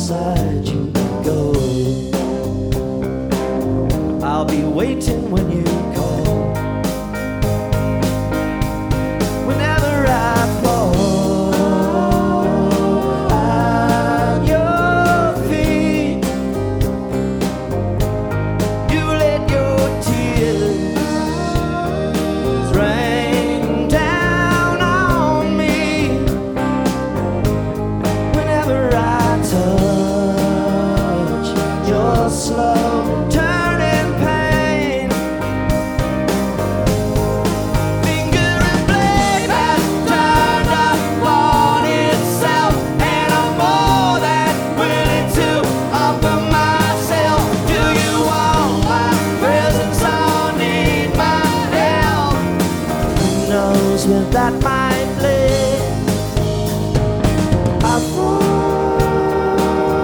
side you go. I'll be waiting when you call. Whenever I fall at your feet, you let your tears rain down on me. Whenever I touch your slow turning pain, finger and blade has turned upon itself, and I'm more than willing to offer myself. Do you want my presence or need my help? Who knows without my